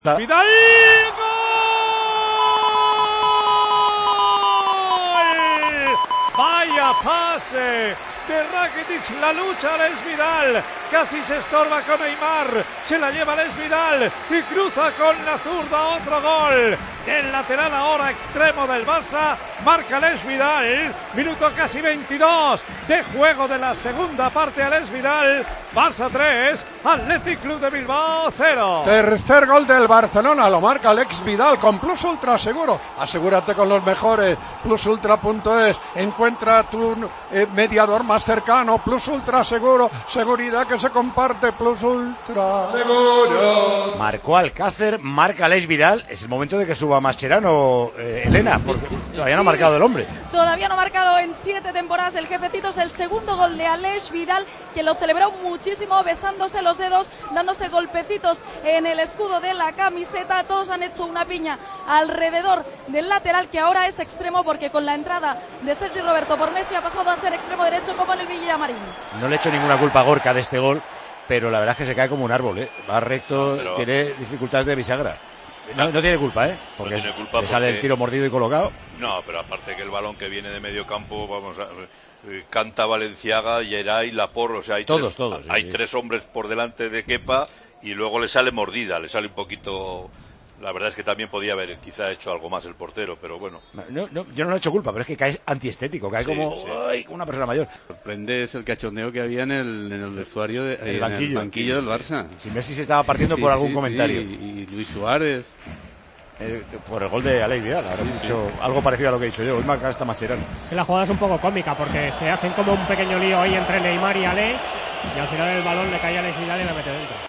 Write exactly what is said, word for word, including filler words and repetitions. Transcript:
Vidal, ¡gol! Vaya pase de Rakitic, la lucha Les Vidal, casi se estorba con Neymar, se la lleva Les Vidal y cruza con la zurda, otro gol del lateral ahora extremo del Barça, marca Les Vidal, minuto casi veintidós de juego de la segunda parte a Les Vidal, Barça tres, Athletic Club de Bilbao cero. Tercer gol del Barcelona, lo marca Alex Vidal con Plus Ultra Seguro. Asegúrate con los mejores. plus ultra punto es. Encuentra tu eh, mediador más cercano. Plus Ultra Seguro. Seguridad que se comparte. Plus Ultra Seguro. Marcó Alcácer, marca Alex Vidal. Es el momento de que suba Mascherano, eh, Elena, porque todavía no ha marcado el hombre. Todavía no ha marcado en siete temporadas el jefecito. Es el segundo gol de Alex Vidal, que lo celebró muchísimo, besándose los dedos, dándose golpecitos en el escudo de la camiseta. Todos han hecho una piña alrededor del lateral, que ahora es extremo, porque con la entrada de Sergi Roberto por Messi ha pasado a ser extremo derecho, como en el Villamarín. No le echo ninguna culpa a Gorka de este gol, pero la verdad es que se cae como un árbol, ¿eh? Va recto, no, pero... tiene dificultades de bisagra. No, no tiene culpa, ¿eh? Porque, no tiene culpa le sale porque... el tiro mordido y colocado. No, pero aparte que el balón que viene de medio campo, vamos a... Canta, Valenciaga, Geray, Laporte, o sea, hay, todos, tres, todos, hay sí. tres hombres por delante de Kepa y luego le sale mordida, le sale un poquito... La verdad es que también podía haber quizá hecho algo más el portero, pero bueno. No, no, yo no le he hecho culpa, pero es que cae antiestético, cae sí, como sí. Ay, una persona mayor. Sorprende es el cachondeo que había en el, en el vestuario, de, el, en banquillo. el banquillo del Barça. Si Messi se estaba partiendo sí, por algún sí, comentario. Sí. Y Luis Suárez. Eh, por el gol de Alex Vidal, habrá sí, dicho sí. algo parecido a lo que he dicho yo. Hoy marca esta Mascherano. La jugada es un poco cómica porque se hacen como un pequeño lío ahí entre Neymar y Alex, y al final el balón le cae a Alex Vidal y la mete dentro.